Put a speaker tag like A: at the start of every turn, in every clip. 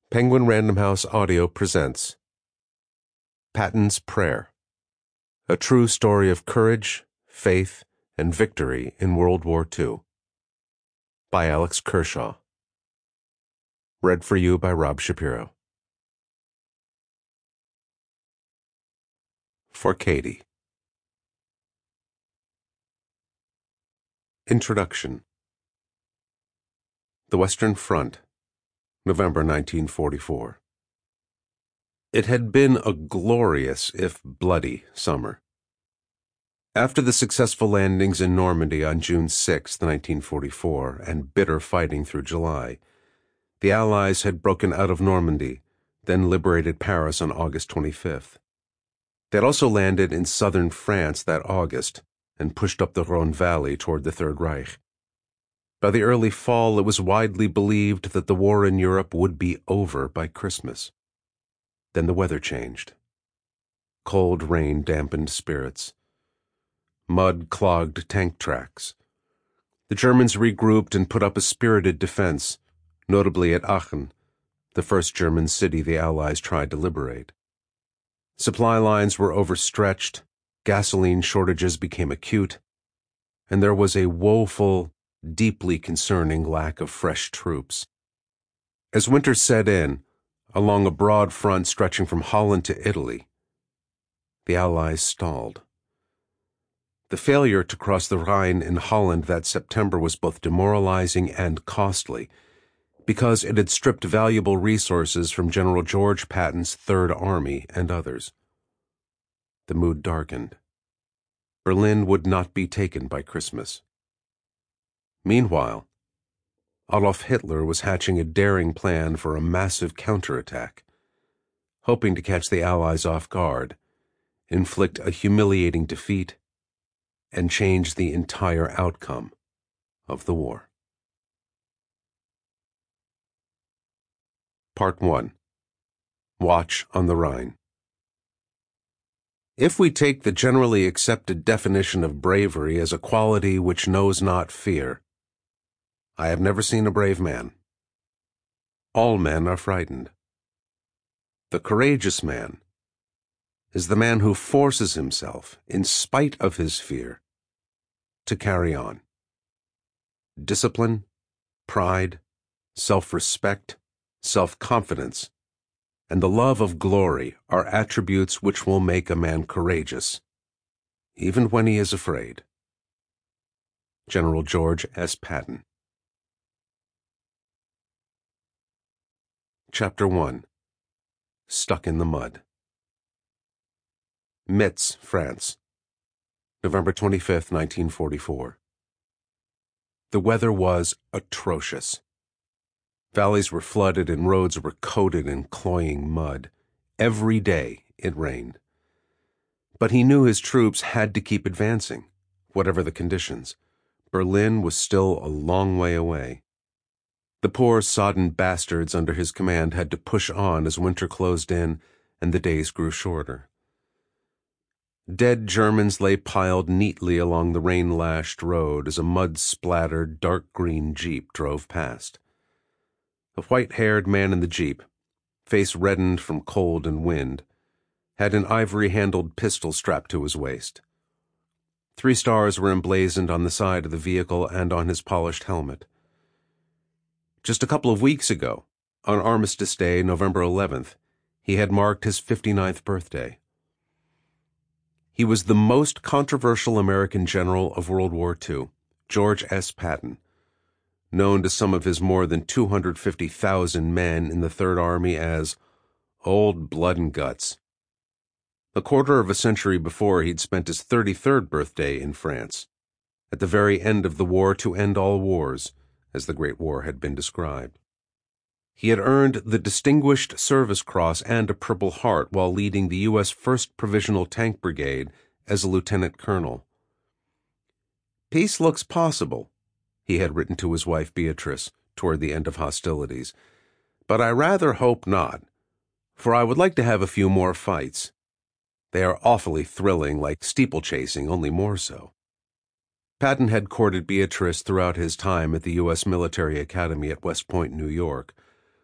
A: Penguin Random House Audio presents Patton's Prayer, a true story of courage, faith, and victory in World War II, by Alex Kershaw. Read for you by Rob Shapiro. For Katie. Introduction. The Western Front, November 1944. It had been a glorious, if bloody, summer. After the successful landings in Normandy on June 6, 1944, and bitter fighting through July, the Allies had broken out of Normandy, then liberated Paris on August 25th. They had also landed in southern France that August and pushed up the Rhone Valley toward the Third Reich. By the early fall, it was widely believed that the war in Europe would be over by Christmas. Then the weather changed. Cold rain dampened spirits. Mud clogged tank tracks. The Germans regrouped and put up a spirited defense, notably at Aachen, the first German city the Allies tried to liberate. Supply lines were overstretched, gasoline shortages became acute, and there was a woeful, deeply concerning lack of fresh troops. As winter set in, along a broad front stretching from Holland to Italy, the Allies stalled. The failure to cross the Rhine in Holland that September was both demoralizing and costly, because it had stripped valuable resources from General George Patton's Third Army and others. The mood darkened. Berlin would not be taken by Christmas. Meanwhile, Adolf Hitler was hatching a daring plan for a massive counterattack, hoping to catch the Allies off guard, inflict a humiliating defeat, and change the entire outcome of the war. Part 1. Watch on the Rhine. If we take the generally accepted definition of bravery as a quality which knows not fear, I have never seen a brave man. All men are frightened. The courageous man is the man who forces himself, in spite of his fear, to carry on. Discipline, pride, self-respect, self-confidence, and the love of glory are attributes which will make a man courageous, even when he is afraid. General George S. Patton. Chapter 1. Stuck in the Mud. Metz, France, November 25, 1944. The weather was atrocious. Valleys were flooded and roads were coated in cloying mud. Every day it rained. But he knew his troops had to keep advancing, whatever the conditions. Berlin was still a long way away. The poor, sodden bastards under his command had to push on as winter closed in and the days grew shorter. Dead Germans lay piled neatly along the rain-lashed road as a mud-splattered, dark-green jeep drove past. A white-haired man in the jeep, face reddened from cold and wind, had an ivory-handled pistol strapped to his waist. 3 stars were emblazoned on the side of the vehicle and on his polished helmet. Just a couple of weeks ago, on Armistice Day, November 11th, he had marked his 59th birthday. He was the most controversial American general of World War II, George S. Patton, known to some of his more than 250,000 men in the Third Army as Old Blood and Guts. A quarter of a century before, he'd spent his 33rd birthday in France, at the very end of the war to end all wars, as the Great War had been described. He had earned the Distinguished Service Cross and a Purple Heart while leading the U.S. 1st Provisional Tank Brigade as a lieutenant colonel. "Peace looks possible," he had written to his wife Beatrice toward the end of hostilities, "but I rather hope not, for I would like to have a few more fights. They are awfully thrilling, like steeplechasing, only more so." Patton had courted Beatrice throughout his time at the U.S. Military Academy at West Point, New York,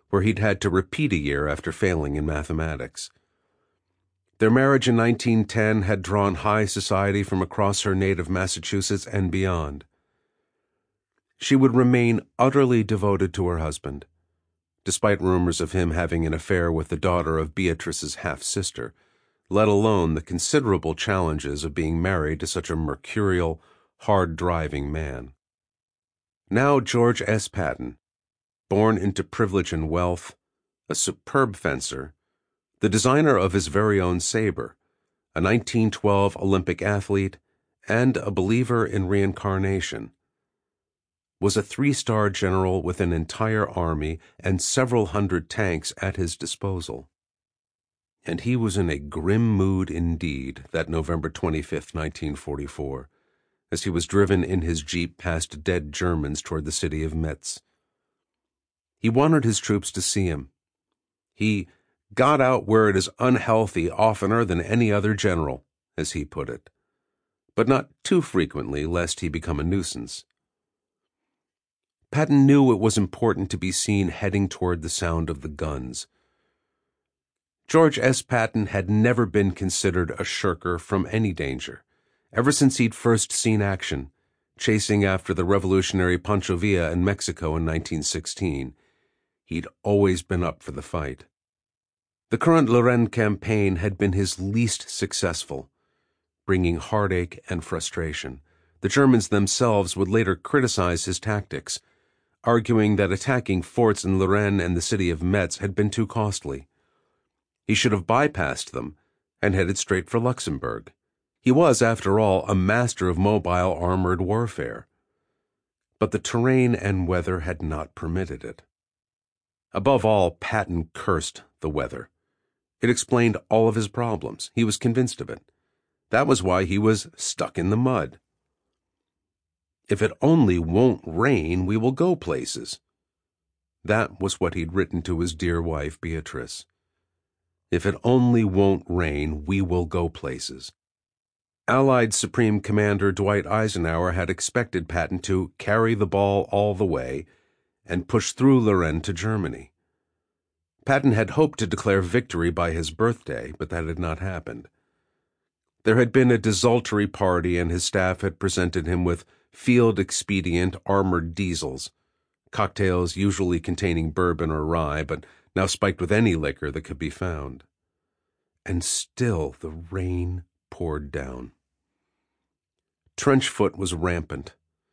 A: where he'd had to repeat a year after failing in mathematics. Their marriage in 1910 had drawn high society from across her native Massachusetts and beyond. She would remain utterly devoted to her husband, despite rumors of him having an affair with the daughter of Beatrice's half-sister, let alone the considerable challenges of being married to such a mercurial, hard-driving man. Now George S. Patton, born into privilege and wealth, a superb fencer, the designer of his very own saber, a 1912 Olympic athlete, and a believer in reincarnation, was a 3-star general with an entire army and several hundred tanks at his disposal. And he was in a grim mood indeed that November 25, 1944, as he was driven in his jeep past dead Germans toward the city of Metz. He wanted his troops to see him. He got out where it is unhealthy oftener than any other general, as he put it, but not too frequently lest he become a nuisance. Patton knew it was important to be seen heading toward the sound of the guns. George S. Patton had never been considered a shirker from any danger, ever since he'd first seen action, chasing after the revolutionary Pancho Villa in Mexico in 1916. He'd always been up for the fight. The current Lorraine campaign had been his least successful, bringing heartache and frustration. The Germans themselves would later criticize his tactics, arguing that attacking forts in Lorraine and the city of Metz had been too costly. He should have bypassed them and headed straight for Luxembourg. He was, after all, a master of mobile armored warfare. But the terrain and weather had not permitted it. Above all, Patton cursed the weather. It explained all of his problems. He was convinced of it. That was why he was stuck in the mud. If it only won't rain, we will go places. That was what he'd written to his dear wife, Beatrice. If it only won't rain, we will go places. Allied Supreme Commander Dwight Eisenhower had expected Patton to carry the ball all the way and push through Lorraine to Germany. Patton had hoped to declare victory by his birthday, but that had not happened. There had been a desultory party, and his staff had presented him with field-expedient armored diesels, cocktails usually containing bourbon or rye, but now spiked with any liquor that could be found. And still the rain poured down. Trench foot was rampant.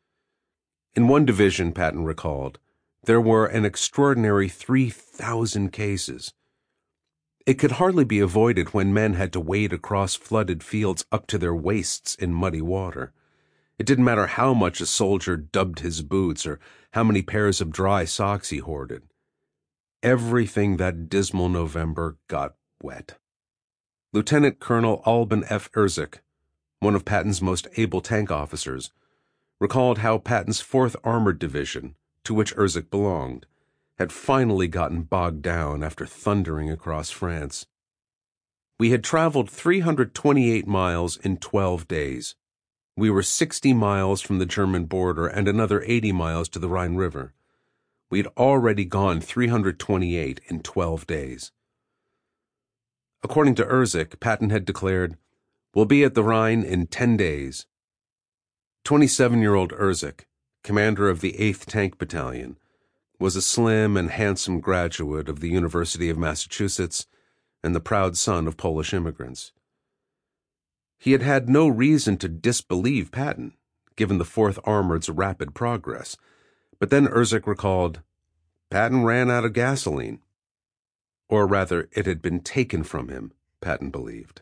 A: In one division, Patton recalled, there were an extraordinary 3,000 cases. It could hardly be avoided when men had to wade across flooded fields up to their waists in muddy water. It didn't matter how much a soldier dubbed his boots or how many pairs of dry socks he hoarded. Everything that dismal November got wet. Lieutenant Colonel Alban F. Erzik, one of Patton's most able tank officers, recalled how Patton's 4th Armored Division, to which Erzik belonged, had finally gotten bogged down after thundering across France. We had traveled 328 miles in 12 days. We were 60 miles from the German border and another 80 miles to the Rhine River. We had already gone 328 in 12 days. According to Erzik, Patton had declared, "We'll be at the Rhine in 10 days. 27-year-old Erzik, commander of the 8th Tank Battalion, was a slim and handsome graduate of the University of Massachusetts and the proud son of Polish immigrants. He had had no reason to disbelieve Patton, given the 4th Armored's rapid progress, but then Erzik recalled, Patton ran out of gasoline. Or rather, it had been taken from him, Patton believed.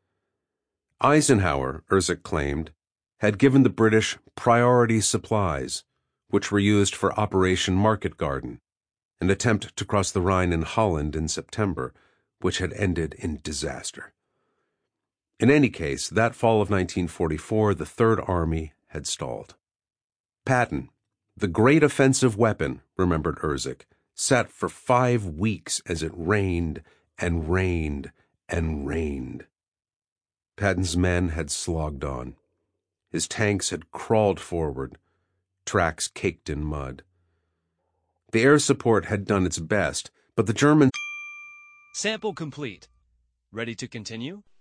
A: Eisenhower, Erzik claimed, had given the British priority supplies, which were used for Operation Market Garden, an attempt to cross the Rhine in Holland in September, which had ended in disaster. In any case, that fall of 1944, the Third Army had stalled. Patton, the great offensive weapon, remembered Erzik, sat for 5 weeks as it rained and rained and rained. Patton's men had slogged on. His tanks had crawled forward, tracks caked in mud. The air support had done its best, But the Germans...
B: Sample complete. Ready to continue?